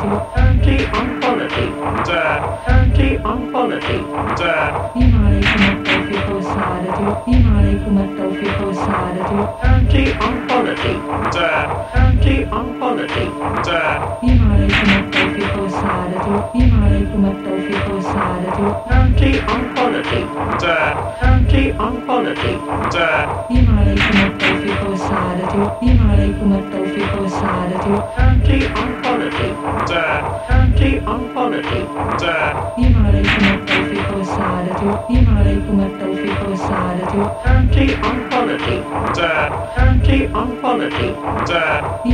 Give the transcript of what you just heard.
anti-oncology, anti-oncology, عليكم التوفيق والسعادة عليكم التوفيق والسعادة anti-oncology, anti-oncology, عليكم التوفيق والسعادة عليكم التوفيق والسعادة anti-oncology, anti-oncology, عليكم التوفيق والسعادة عليكم التوفيق والسعادة anti-oncology, anti-oncology, عليكم التوفيق والسعادة عليكم التوفيق والسعادة anti-oncology, anti-oncology,